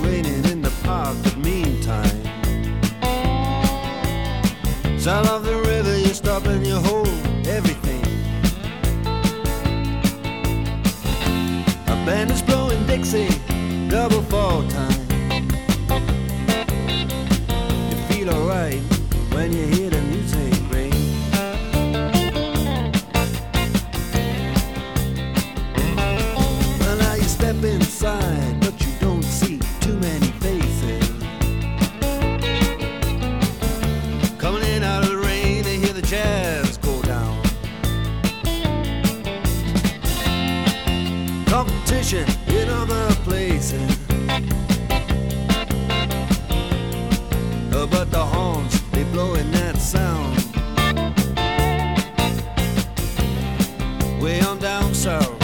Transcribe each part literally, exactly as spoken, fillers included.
raining in the park, but meantime, sound of the river, you stop and you hold everything. A band is blowing Dixie, double fall time. You feel alright when you hear the music ring. Well, now you step inside, but you don't see too many faces. Coming in out of the rain, they hear the jazz go down. Competition in other places, uh, but the horns, they blowing that sound. Way on down south,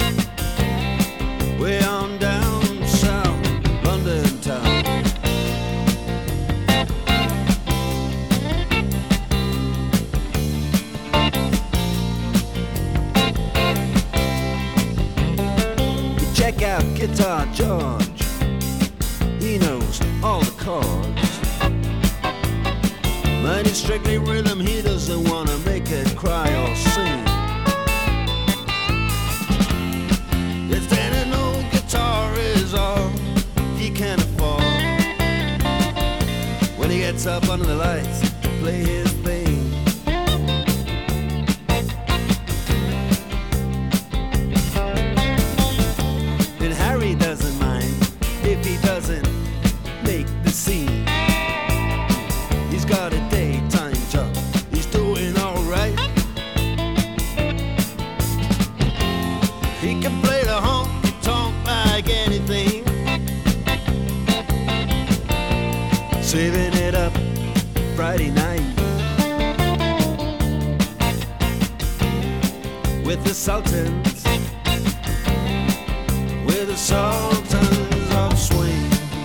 way on down south, London town. You check out Guitar George, he knows all the chords. But it's strictly rhythm, he doesn't wanna make it cry or sing. If then an old guitar is all he can afford, when he gets up under the lights to play his thing. And Harry doesn't mind if he doesn't make the scene. He's got a daytime job, he's doing alright. He can play the honky-tonk like anything, saving it up Friday night with the Sultans, with the Sultans of Swing.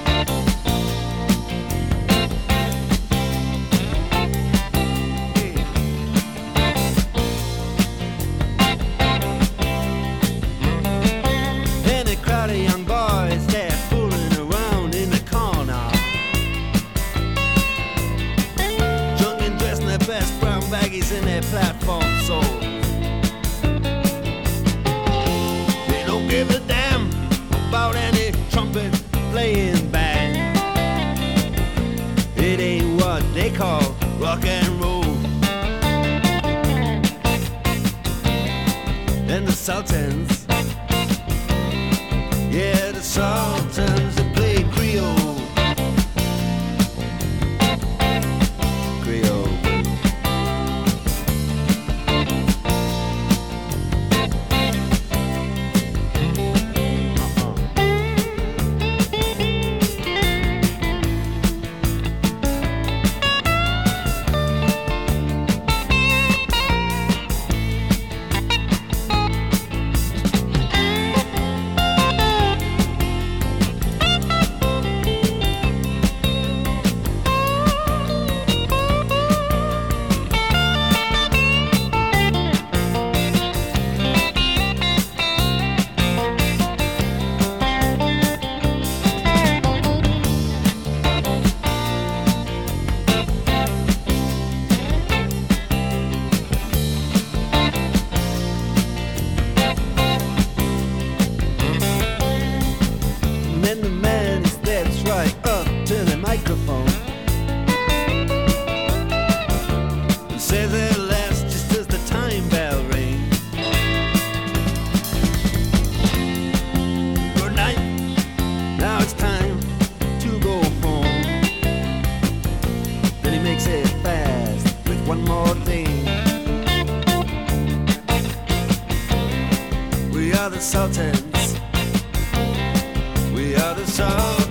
And a crowd of young boys, they're fooling around in the corner, drunk and dressed in their best brown baggies in their platform soles. They don't give a damn about any trumpet playing band. It ain't what they call rock and roll. And the Sultans, yeah, the Sultans, they play Creole. Creole. And then the man steps right up to the microphone and says at last, just as the time bell rings, good night, now it's time to go home. Then he makes it fast with one more thing. We are the Sultans, we are the Sultans.